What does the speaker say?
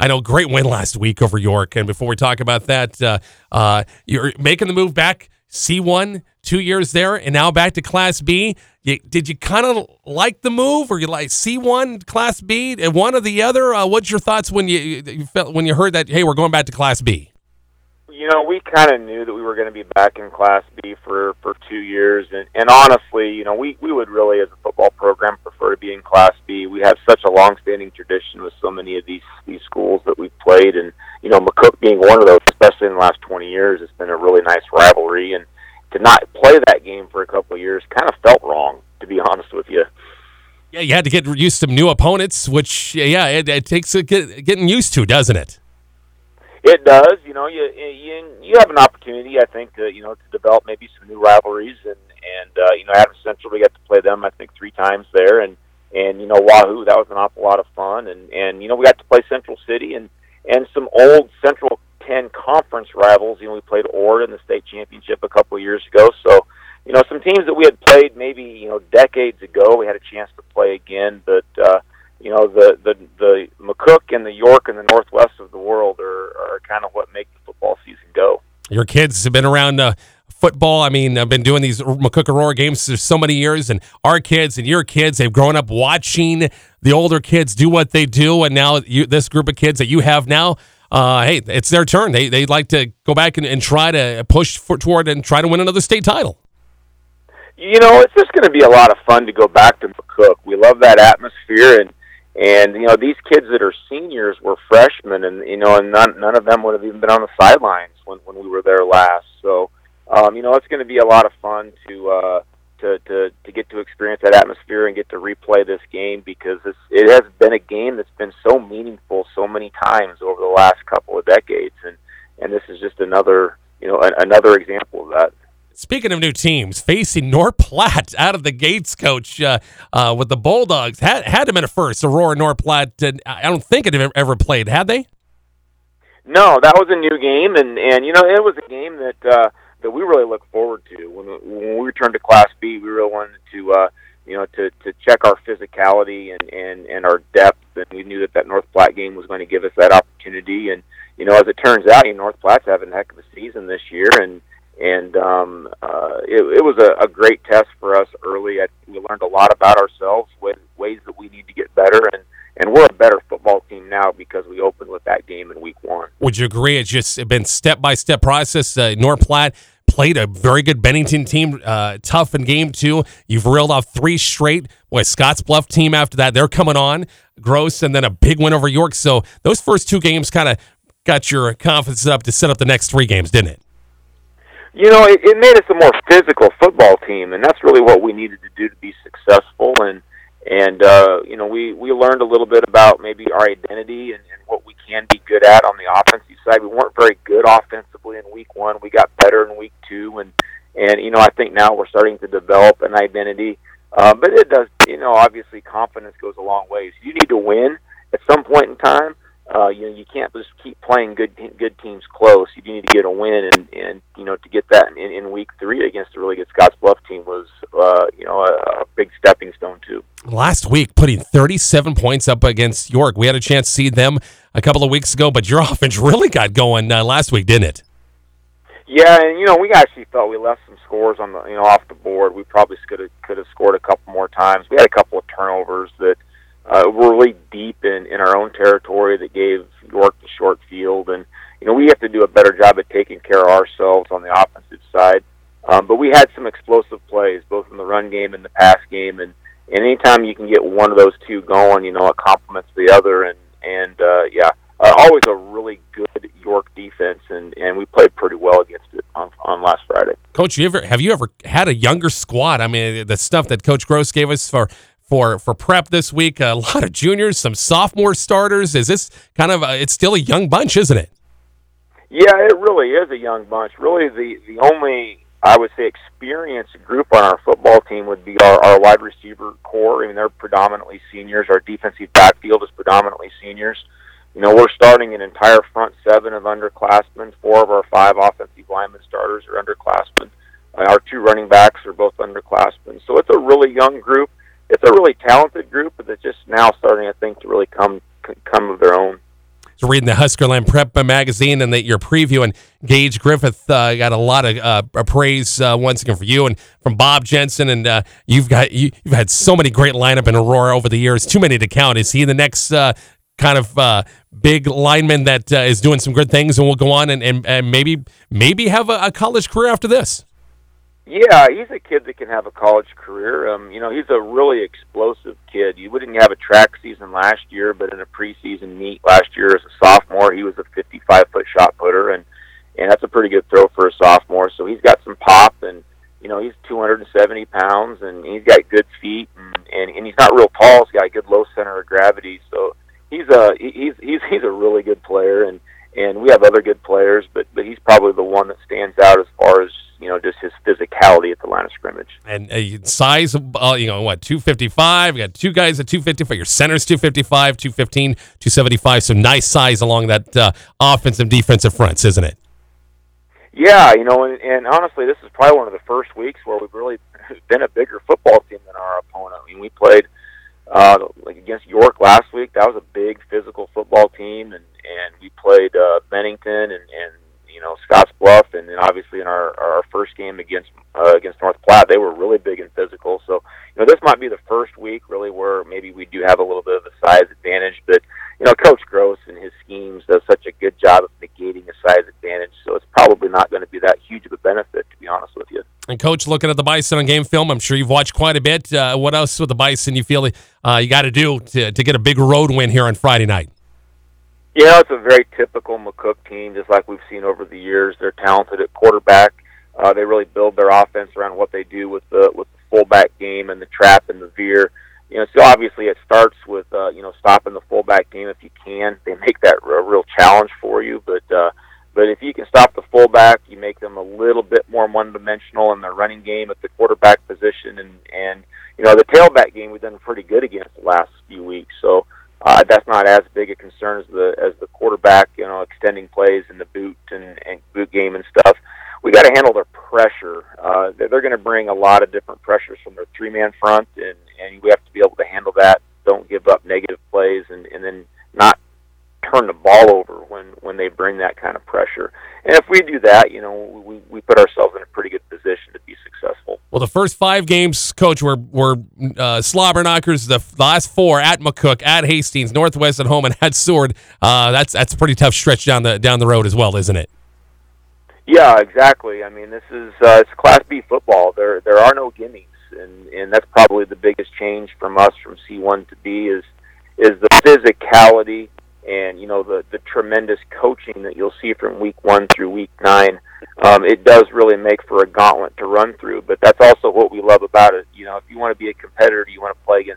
I know, great win last week over York. And before we talk about that, you're making the move back C1, 2 years there, and now back to Class B. Did you kind of like the move, or you like C1, Class B, and one or the other? What's your thoughts when you felt when you heard that? Hey, we're going back to Class B. We kind of knew that we were going to be back in Class B for 2 years, and honestly, we would really, as a football program, prefer to be in Class B. We have such a long-standing tradition with so many of these schools that we've played, and McCook being one of those, especially in the last 20 years, it's been a really nice rivalry, and to not play that game for a couple of years kind of felt wrong, to be honest with you. Yeah, you had to get used to some new opponents, which, it takes getting used to, doesn't it? It does. You have an opportunity, I think, to develop maybe some new rivalries, and Adams Central, we got to play them, I think, 3 times there, and Wahoo, that was an awful lot of fun, and we got to play Central City and some old Central 10 conference rivals. We played Ord in the state championship a couple of years ago, so some teams that we had played maybe decades ago, we had a chance to play again, but the McCook and the York and the Northwest of the world are kind of what make the football season go. Your kids have been around football. I mean, I've been doing these McCook Aurora games for so many years, and our kids and your kids, they've grown up watching the older kids do what they do, and now this group of kids that you have now, hey, it's their turn. They'd like to go back and try to push toward and try to win another state title. It's just going to be a lot of fun to go back to McCook. We love that atmosphere, and these kids that are seniors were freshmen, and none of them would have even been on the sidelines when we were there last. So, it's going to be a lot of fun to get to experience that atmosphere and get to replay this game, because it has been a game that's been so meaningful so many times over the last couple of decades, and this is just another example of that. Speaking of new teams, facing North Platte out of the gates, Coach, with the Bulldogs. Had them in a first, Aurora, North Platte. I don't think it ever played, had they? No, that was a new game, and it was a game that we really look forward to. When we returned to Class B, we really wanted to check our physicality and our depth, and we knew that North Platte game was going to give us that opportunity. And as it turns out, North Platte's having a heck of a season this year, and it was a great test for us early. We learned a lot about ourselves, ways that we need to get better, and we're a better football team now because we opened with that game in week 1. Would you agree it's just been step-by-step process? North Platte played a very good Bennington team, tough in game 2. You've reeled off 3 straight. Scotts Bluff team after that, they're coming on. Gross, and then a big win over York. So those first 2 games kind of got your confidence up to set up the next 3 games, didn't it? It made us a more physical football team, and that's really what we needed to do to be successful. And we learned a little bit about maybe our identity and what we can be good at on the offensive side. We weren't very good offensively in week 1. We got better in week 2, and I think now we're starting to develop an identity. But it does, obviously confidence goes a long way. So you need to win at some point in time. You can't just keep playing good teams close. You need to get a win, and to get that in week 3 against a really good Scotts Bluff team was a big stepping stone too. Last week, putting 37 points up against York. We had a chance to see them a couple of weeks ago, but your offense really got going last week, didn't it? Yeah, and we actually thought we left some scores on the off the board. We probably could have scored a couple more times. We had a couple of turnovers that were really deep in our own territory that gave York the short field, and we have to do a better job at taking care of ourselves on the offensive side. But we had some explosive plays, both in the run game and the pass game, and anytime you can get one of those 2 going, it complements the other, and always a really good York defense, and we played pretty well against it on last Friday. Coach, have you ever had a younger squad? I mean, the stuff that Coach Gross gave us for prep this week, a lot of juniors, some sophomore starters. Is this kind of it's still a young bunch, isn't it? Yeah, it really is a young bunch. Really, the only, I would say, experienced group on our football team would be our wide receiver core. I mean, they're predominantly seniors. Our defensive backfield is predominantly seniors. We're starting an entire front 7 of underclassmen. 4 of our 5 offensive lineman starters are underclassmen. Our 2 running backs are both underclassmen. So it's a really young group. It's a really talented group, but it's just now starting, I think, to really come of their own. was reading the Huskerland Prep magazine and that your preview, and Gage Griffith got a lot of praise once again for you and from Bob Jensen, and you've had so many great lineup in Aurora over the years, too many to count. Is he the next kind of big lineman that is doing some good things and will go on and maybe have a college career after this? Yeah, he's a kid that can have a college career. He's a really explosive kid. You wouldn't have a track season last year, but in a preseason meet last year as a sophomore, he was a 55-foot shot putter, and that's a pretty good throw for a sophomore. So he's got some pop, and he's 270 pounds, and he's got good feet, and he's not real tall. He's got a good low center of gravity. So he's a really good player, and we have other good players, but he's probably the one that stands out as far as just his physicality at the line of scrimmage. And size, 255. We got two guys at 255. Your center's 255, 215, 275. So nice size along that offensive defensive fronts, isn't it? Yeah, and honestly, this is probably one of the first weeks where we've really been a bigger football team than our opponent. I mean, we played against York last week. That was a big physical football team, and we played Bennington and Scotts Bluff, and then obviously in our first game against North Platte, they were really big and physical. So this might be the first week really where maybe we do have a little bit of a size advantage, but Coach Gross and his schemes does such a good job of negating a size advantage, so it's probably not going to be that huge of a benefit, to be honest with you. And Coach, looking at the Bison on game film, I'm sure you've watched quite a bit. What else with the Bison you feel you got to do to get a big road win here on Friday night? It's a very typical McCook team, just like we've seen over the years. They're talented at quarterback. They really build their offense around what they do with the fullback game and the trap and the veer. So obviously it starts with stopping the fullback game if you can. They make that a real challenge for you, but if you can stop the fullback, you make them a little bit more one-dimensional in their running game at the quarterback position, and the tailback game we've done pretty good against the last few weeks. So that's not as big a concern as the quarterback, extending plays in the boot and boot game and stuff. We got to handle their pressure. They're going to bring a lot of different pressures from their three-man front, and we have to be able to handle that. Don't give up negative plays, and then not turn the ball over when they bring that kind of pressure. And if we do that, we put ourselves in a pretty good position to be successful. Well, the first 5 games, Coach, were slobber knockers. The last 4 at McCook, at Hastings, Northwest at home, and at Seward. That's a pretty tough stretch down the road as well, isn't it? Yeah, exactly. I mean, this is it's Class B football. There are no gimmies, and that's probably the biggest change from us from C1 to B is the physicality and the tremendous coaching that you'll see from week 1 through week 9. It does really make for a gauntlet to run through, but that's also what we love about it. If you want to be a competitor, you want to play against